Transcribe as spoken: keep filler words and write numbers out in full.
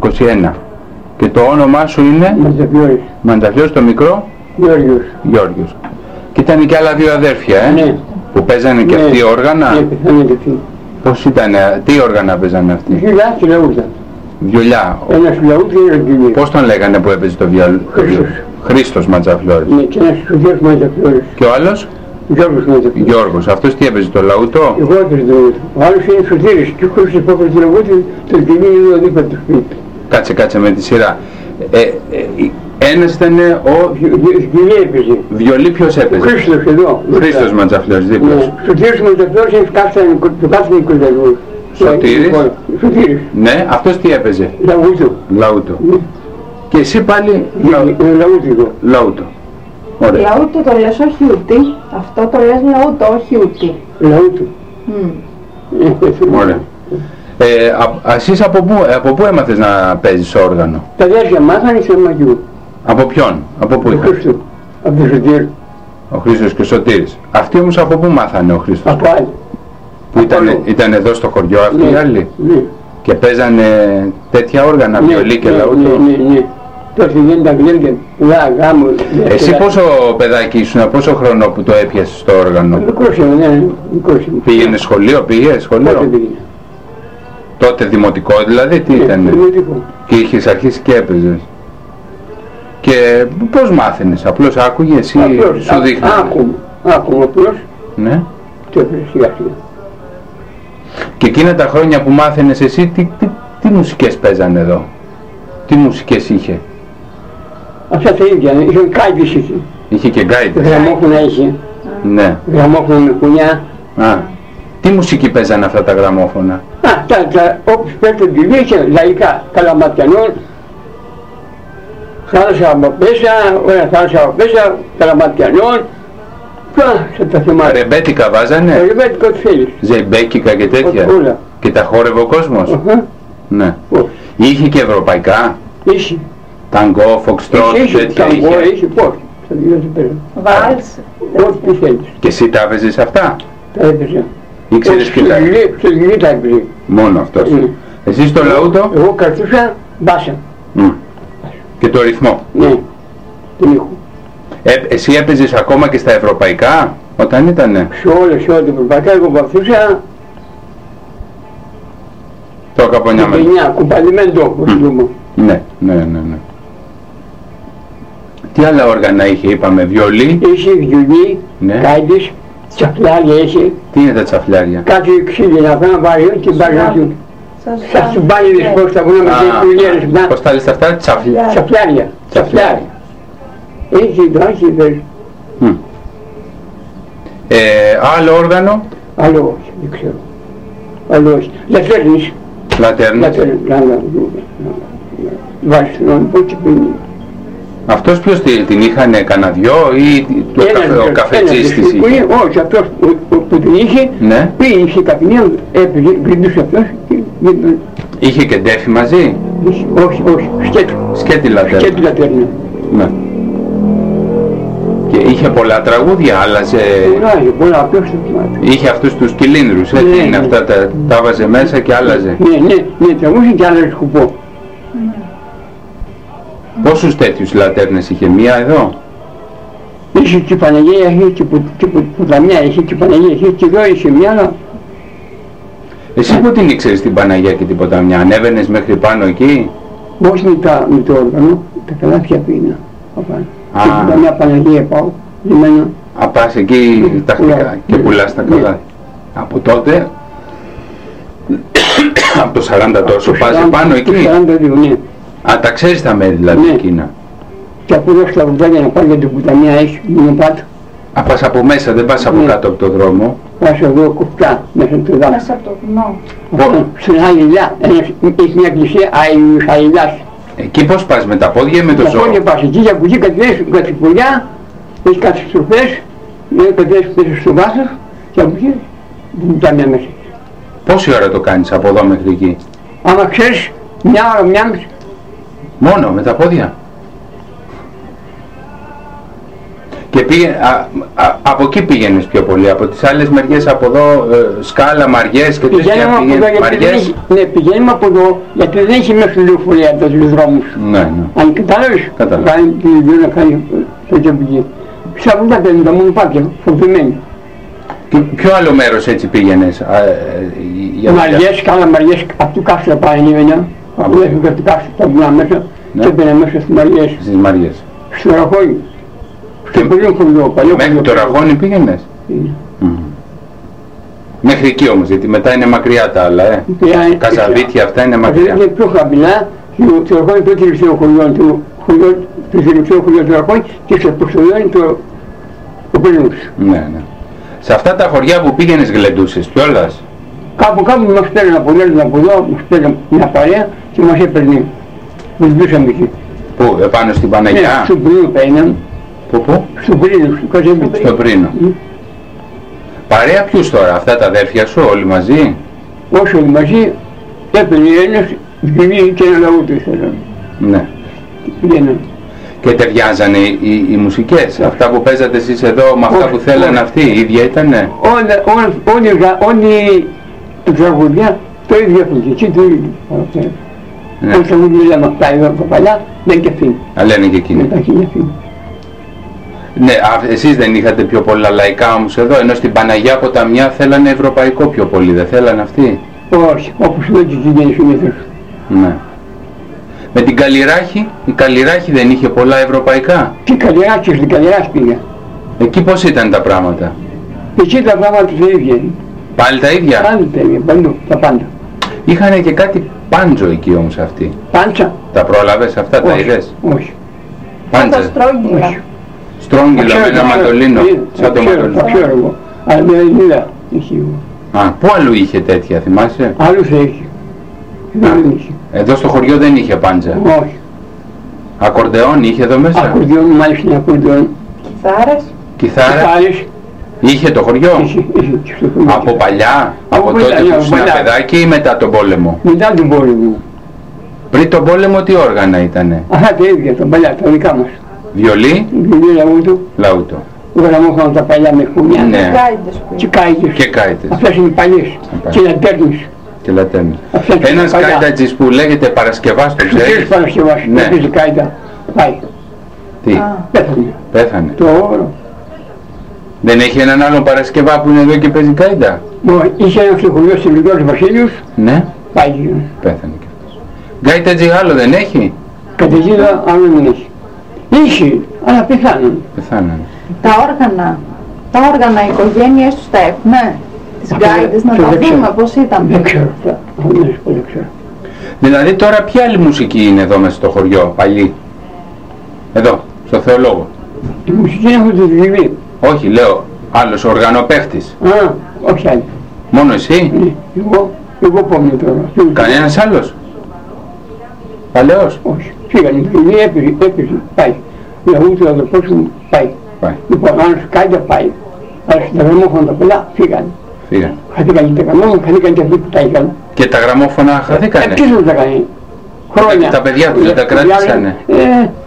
είκοσι ένα. Και το όνομά σου είναι? Μαντζαφλιώρης. Μαντζαφλιώρης, το μικρό? Γιώργος. Γιώργος. Και ήταν και άλλα δύο αδέρφια, ε? Ναι. Που παίζανε και Ναι. αυτοί όργανα? Ναι, πεθάνε και αυτοί. Πώς ήτανε, τι όργανα παίζανε αυτοί? Βιολιά και λαούτα. Βιολιά. Ένας λαούτα και ένας βιολί. Πώς τον λέγανε που έπαιζε το βιολί? Χρήστος. Χρήστος Μαντζαφλιώρης. Ναι, και ένας Σωτήρης Μαντζαφλιώρης. Και ο άλλος? Γιώργος Μαντζαφλιώρης. Γιώργος. Αυτός τι έπαιζε, το λαούτο? Εγώ έπαιζε το λαούτο. Ο άλλος είναι Σωτήρης και ο Χρήστος που έπαιζε το λαούτο, το σκηνή είναι εδώ δίπλα του σπίτι. Κάτσε, κάτσε με τη σειρά. Ε, ε, ένας ήταν ο Βιολί έπαιζε. βιολί, ποιος Ο έπαιζε? Χρήστος εδώ. Χρήστος Μαντζαφλιώρης, δίπλα Ναι. σου. Σωτήρης Μαντζαφλιώρης είναι του κάθε νοικοκυριού. Σωτήρης. Σωτήρης. Ναι, αυτός τι έπαιζε? Λαούτο. Λαούτο. Ναι. Και εσύ πάλι λαού- Είναι λαούτικο. λαούτο. Ωραία. Λαούτο το λες, όχι ούτι. Αυτό το λες λαούτο, όχι ούτι. Λαούτο. Μμ. Ωραία. Ε, α, εσείς από πού, από πού έμαθες να παίζεις όργανο? Τα αδέρφια μάθανε σε μαγιού. Από ποιον? Από πού Ο είχαν? Χρήστο. Από τον Σωτήρη. Ο Χρήστος και ο Σωτήρης. Αυτοί όμως από πού μάθανε ο Χρήστος? Από άλλη. Που ήταν, από- ήταν εδώ στο χωριό αυτοί οι άλλοι? Ναι. Και παίζανε τέτοια όργανα, βιολί και ναι, λαούτο? Ναι, ναι, ναι. Τότε δεν τα γλέντε πουλά γάμο. Εσύ πόσο παιδάκι ήσουν, πόσο χρόνο που το έπιασες στο όργανο? Μικρός ήμουν, ναι, μικρός ήμουν. Πήγαινε σχολείο, πήγε Πότε σχολείο? πήγαινα. Τότε δημοτικό δηλαδή, τι Ναι, ήτανε? δημοτικό. Και είχες αρχίσει και έπαιζες? Και πώς μάθαινες, απλώς άκουγες ή Απλώς, σου α- δείχνανε? άκουγα, άκουγα απλώς Ναι. και έπαιζε σιγά σιγά. Και εκείνα τα χρόνια που μάθαινες εσύ, τι, τι, τι μουσικές παίζανε εδώ? Τι μουσικές είχε? Αυτά τα ίδια, είχαν κάιντες είχε. Είχε και γκάιτες? Γραμμόφωνα είχε. Ναι. Γραμμόφωνα με κουνιά. Α. Τι μουσική παίζανε αυτά τα γραμμόφωνα? Α, τα, τα, όπως παίρνουν τη λύση, λαϊκά, καλαματιανών, θάλασσα από πέσα, ωραία θάλασσα από πέσα, καλαματιανών, πά, σε τα θεμάτια. Ρεμπέτικα βάζανε? Το ρεμπέτικο τι θέλεις. Ζεϊμπέκικα και τέτοια? Όλα. Και τα χόρευε ο κόσμος? Αχα. Ναι. Πώς. Είχε και ευρωπαϊκά? Είχε. Ταγκό, φοξτρότ, Είχε, τέτοια ταγκό, είχε? είχε, πώς. Θα δηλώσει πέρα. Βάλς. Ό,τι τι θέλεις. Και εσύ τα έπαιζες αυτά? Τα έπαιζα. Ήξερες και Στο τα... γυλί, στο γυλί τα έπαιζε. Μόνο αυτός. Ναι. Εσύ στο λαούτο? Εγώ κρατούσα μπάσα. Μμ. Και το ρυθμό. Ναι. Τον ήχο. Ε, εσύ έπαιζες ακόμα και στα ευρωπαϊκά όταν ήτανε? Σε όλες, σε όλα τα ευρωπαϊκά, εγώ βαφτούσα Το καπονιάμενο. εννιά, κουμπαλιμέντο, όπως λέμε. Ναι, ναι, ναι, ναι. Τι άλλα όργανα είχε, είπαμε, βιολί? Είχε βιολί, Ναι. κάιντες, τσαφλάρια είχε, Τι είναι τα τσαφλάρια? κάτι ξύλι να πάνε να πάρει και πάρει να σου. Σαν τσουμπάνιδες πώς τα βουνά με τις κουλιέρες, να, Πώς τα λες αυτά? Τσαφλιά. τσαφλάρια, τσαφλάρια. Έχει το άρχι, δεν. Μμ. Ε, άλλο όργανο? Άλλο όχι, δεν ξέρω. Άλλο όχι. Λατέρνης, Λατέρνης. λατέρνης, να, να, να, βάζεις τον πότσι που είναι. Αυτός ποιος τη- την είχανε, κανένα δυο ή το Ένας, καφε, ο ένας, καφετζής της που είναι- είχε? όχι, αυτός που, που, που την είχε, Ναι. πήγε, είχε καπνία, έπαιζε, γλυντούσε αυτός και δεν τον Είχε και ντέφι μαζί? είχε. Όχι, όχι, σκέτο, Σκέτη λατέρνα. σκέτο λατέρνα. Ναι. Και είχε πολλά τραγούδια, άλλαζε... Πολλά, είχε πολλά, απλώς το θυμάται. Είχε αυτούς τους κυλίνδρους, έτσι Ναι, είναι ναι. αυτά, τα, τα βάζε μέσα και άλλαζε. Ναι, ναι, ναι, τραγούσε και άλλα σκουπό. Πόσους τέτοιους λατέρνες είχε, μία εδώ? Είχε και η Παναγία, είχε και που- και που- Πουταμιά, είχε και η Παναγία, είχε και εδώ, είχε μια άλλα. Εσύ που την ήξερες την Παναγία και την Ποταμιά, ανέβαινες μέχρι πάνω εκεί? Όχι με, τα, με το όργανο, τα καλάθια πήγαινα απάνω. Α. Και την Παναγία Παναγία πάω, λιμένα. Α, πας εκεί Ναι, τακτικά πουλάω. και πουλάς τα Ναι. καλά. Από τότε, από το σαράντα τόσο, πας επάνω Το εκεί? σαράντα δύο, ναι. Α, τα ξέρεις τα μέρη δηλαδή Ναι. εκείνα? Και από εδώ στα βουδάκια να πάω για την Πουταμιά έχει, μην πάω. Α, πας από μέσα, δεν πας από Ναι. κάτω από το δρόμο. Πάω εδώ κουφτά, μέσα στο δάσκο. Μέσα από το βουνό. Αυτό, στην Χαλιλιά, ένας- έχει μια εκκλησία Άγιος Χαλιλάς. Εκεί πώς πας, με τα πόδια ή με το Τα ζώο? πόδια πας εκεί, για κουζί κατεβαίνεις κάτι πουλιά, έχει κάτι στροφές, ναι, κατεβαίνεις πίσω στο βάθος και από εκεί την Πουταμιά μέσα. Πόση ώρα το κάνεις από εδώ μέχρι εκεί? Άμα ξέρεις, μια ώρα, μια μισή. Μόνο με τα πόδια? Και πήγε, α, α, από εκεί πήγαινες πιο πολύ, από τις άλλες μεριές, από εδώ, ε, Σκάλα, Μαριές και τέτοια Πηγαίνουμε από εδώ, γιατί δεν έχει, ναι, πηγαίνουμε από εδώ, γιατί δεν έχει μέχρι λεωφορεία τους δρόμους. Ναι, ναι. Αν κατάλαβες, Κατάλαβα. κάνει τη δουλειά να κάνει τέτοια πηγή. Ψάχνουν τα πέντε, τα μονοπάτια, φοβημένοι. Και ποιο άλλο μέρος έτσι πήγαινες, α, ε, για δουλειά? Μαριές, κάνα Μαριές, από του Κάστρα πάει ανήμενα, από εδώ από του Κάστρα τα βουνά μέσα, Ναι. και μπαίνε μέσα στις Μαριές, Στις Μαριές. στο Ραχώνι, στο Και- πολύ χωριό, παλιό Μέχρι χωριό. το Ραγόνι πήγαινες? Είναι. Μμμ. Μέχρι εκεί όμως, γιατί μετά είναι μακριά τα άλλα, ε. Πια- Καζαβίτια αυτά είναι μακριά. Είναι πιο χαμηλά, το Ραχώνι το τελευταίο χωριό, το χωριό, το τελευταίο χωριό του Ραχώνι και στο προστολιό είναι το, το Πελούς. Ναι, ναι. Σε αυτά τα χωριά που πήγαινες γλεντούσες κιόλας? Κάπου κάπου μας παίρνουν από εδώ, από εδώ, μας παίρνουν μια παρέα και μας έπαιρνε. Μας μπούσαμε εκεί. Πού, επάνω στην Ναι, Παναγιά? στον Πρίνο παίρναν, Πού, πού? στον Πρίνο, στο Καζέμπι. Στο Πρίνο. Μμ. Παρέα ποιους τώρα, αυτά τα αδέρφια σου όλοι μαζί? Όσο όλοι μαζί έπαιρνε ένας βιβλίο και ένα λαό του ήθελαν. Ναι. Πήγαιναν. Και ταιριάζανε οι, οι, οι μουσικές, αυτά που παίζατε εσείς εδώ με αυτά Όχι, που θέλανε όχι. αυτοί, οι ίδια ήτανε? Όλα, όλα, όλοι, γα- όλοι τα τραγουδιά το ίδιο έφυγε, εκεί το ίδιο. Ναι. Όλα τα τραγουδιά λέμε αυτά εδώ από παλιά, δεν και αφήνει. Α, λένε και Με εκείνοι. τα χίλια αφήνει. Ναι, α, εσείς δεν είχατε πιο πολλά λαϊκά όμως εδώ, ενώ στην Παναγιά Ποταμιά θέλανε ευρωπαϊκό πιο πολύ, δεν θέλανε αυτοί? Όχι, όπως εδώ και εκεί δεν συνήθως. Ναι. Με την Καλλιράχη, η Καλλιράχη δεν είχε πολλά ευρωπαϊκά? Και Καλλιράκη, στην Καλλιράκη πήγα. Εκεί πώς ήταν τα πράγματα? Εκεί τα πράγματα τα ίδια είναι. Πάλι τα ίδια? Πάλι τα ίδια, παντού, τα πάντα. Είχανε και κάτι πάντζο εκεί όμως αυτοί. Πάντσα, Τα πρόλαβες αυτά, τα όχι, είδες? όχι. Σαν τα Πάντζα, στρόγγυλα. όχι. στρόγγυλο με ένα μαντολίνο, σαν το Το μαντολίνο. ξέρω εγώ, αλλά δεν είδα. Είχε εγώ. Α, πού αλλού είχε τέτοια, θυμάσαι? Άλλου θα είχε. Εδώ δεν είχε. Εδώ στο χωριό δεν είχε πάντζα. Όχι. Ακορντεόν είχε εδώ μέσα? Ακορδιόν, μάλιστα είναι ακορδιόν. Κιθάρες. Κιθάρα? Κιθάρες, Είχε το χωριό? είχε, είχε και στο χωριό. Από παλιά, από, Από παλιά, τότε ναι, που από ήσουν παλιά. παιδάκι ή μετά τον πόλεμο? Μετά τον πόλεμο. Πριν τον πόλεμο τι όργανα ήτανε? Αυτά τα ίδια, τα παλιά, τα δικά μας. Βιολί, Βιβλίο λαού του, λαούτο. γραμμόφωνα τα παλιά με χουνιά. Ναι. Γκάιντες που Και είναι. κάιτες. Και κάιτες Αυτές είναι παλιές. παλιές. Και λατέρνες. και λατέρνες. Αυτές είναι Ένας παλιά. κάιτατζης που λέγεται Παρασκευάς, το Ξέρεις ξέρεις? Παρασκευάς, Ναι. δεν παίζει κάιτα. Πάει. Τι, Α. Πέθανε. πέθανε? Το όρο. Δεν έχει έναν άλλον Παρασκευά που είναι εδώ και παίζει κάιντα? Μω, είχε ένα ψυχολογιό σε Λιγός Βασίλειους, Ναι, πάει. πέθανε και αυτός. Γκάιτατζη άλλο δεν έχει? Καταιγίδα άλλο δεν έχει. Είχε, αλλά πεθάναν. Πεθάνανε. Τα όργανα. Τα όργανα, οι οικογένειες τους τα έχουμε. Τις Αυτό δεν- γκάιντες, να αυτό τα δεν δούμε ξέρω. πώς ήταν. Δεν ξέρω αυτά. Αυτό δεν σου πω, δεν ξέρω. Δηλαδή τώρα ποια άλλη μουσική είναι εδώ μέσα στο χωριό, παλιή? Εδώ, στο Θεολόγο. Η μουσική έχω τη δουλειά. Όχι, λέω, άλλος οργανοπαίχτης. Α, όχι άλλη. Μόνο εσύ? Ναι, Εγώ, εγώ помню τώρα. Κανένας άλλος? Παλαιός? Όχι. Φύγανε, η δουλειά έπαιζε, έπαιζε, πάει. Λαού του αδερφός μου πάει. Πάει, Λοιπόν, άλλος κάιντα πάει. Αλλά στα γραμμόφωνα τα πολλά φύγανε. φύγανε. Χαθήκαν και τα γραμμόφωνα, χαθήκαν και αυτοί που τα είχαν. Και τα γραμμόφωνα χαθήκανε. Ε, ποιος δεν τα κάνει. Χρόνια. Τα παιδιά τους δεν τα Οι άλλοι, κράτησανε. Ε,